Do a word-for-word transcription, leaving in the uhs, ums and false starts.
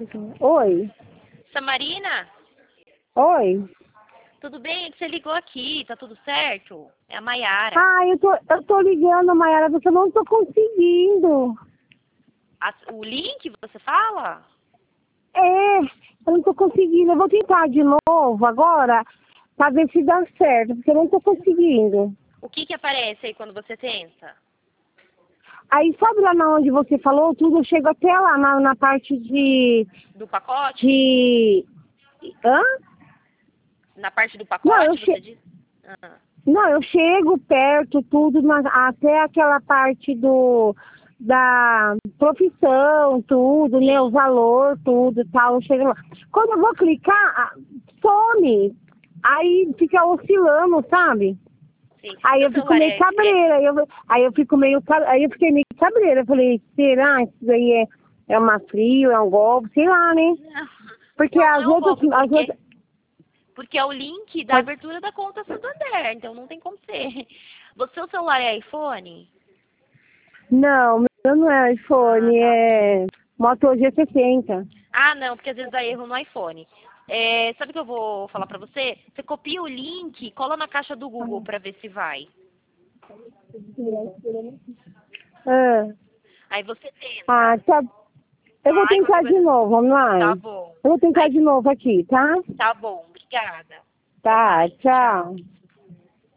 Oi. Samarina, Oi. tudo bem? É que você ligou aqui, tá tudo certo? É a Maiara. Ah, eu tô, eu tô ligando, Mayara, porque eu não tô conseguindo. A- o link, você fala? É, eu não tô conseguindo. Eu vou tentar de novo agora, pra ver se dá certo, porque eu não tô conseguindo. O que que aparece aí quando você tenta? Aí, sabe lá na onde você falou tudo, eu chego até lá, na, na parte de... Do pacote? de... Hã? Na parte do Não, eu, pacote, você che... diz? Ah, não, eu chego perto, tudo, mas até aquela parte do... da profissão, tudo, né, o valor, tudo e tal, eu chego lá. Quando eu vou clicar, ah, some. Aí fica oscilando, sabe? sim. Aí Seu eu fico celular meio é, é... cabreira, aí eu, aí eu fico meio, ca- aí eu fiquei meio cabreira. Eu falei, será que isso daí é, é uma frio, é um golpe, sei lá, né? Não, Porque não, não as é um outras, golpe, as porque, outras, porque é o link da pode- abertura da conta Santander, então não tem como ser. O seu celular é iPhone? não, meu não é Ah, iPhone, tá. é Moto G sessenta. Ah, não, porque às vezes dá erro no iPhone. É, sabe o que eu vou falar pra você? Você copia o link, cola na caixa do Google pra ver se vai. Ah, Aí você tenta. ah, tá. Eu vou Ai, qualquer tentar de coisa. novo, vamos lá. Tá Eu bom. vou tentar Aí, de novo aqui, tá? tá bom. Obrigada. Até Tá, mais. Tchau. tchau.